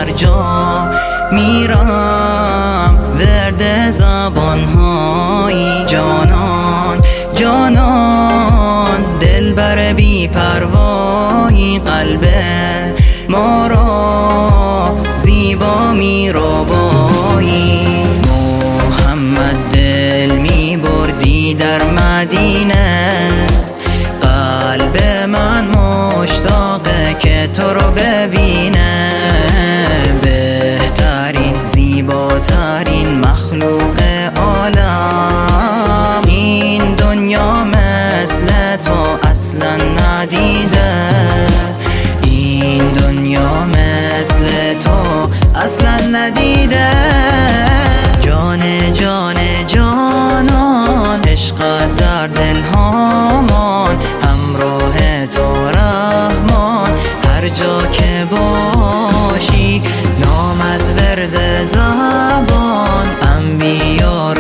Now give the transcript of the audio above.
هر جا میرم ورد زبانهایی. جانان جانان دلبر بی پروایی، قلب ما را زیبا میربایی. محمد دل میبردی در مدینه، قلب من مشتاقه که تو رو ببینه. بهترین زیباترین مخلوق عالم، این دنیا مثل تو اصلا ندیده. این دنیا مثل تو اصلا ندیده. جان جان جانان عشقت در دل هامان، همراه تو رحمان هر جا که باشی. نامت ورد زبان، انبیا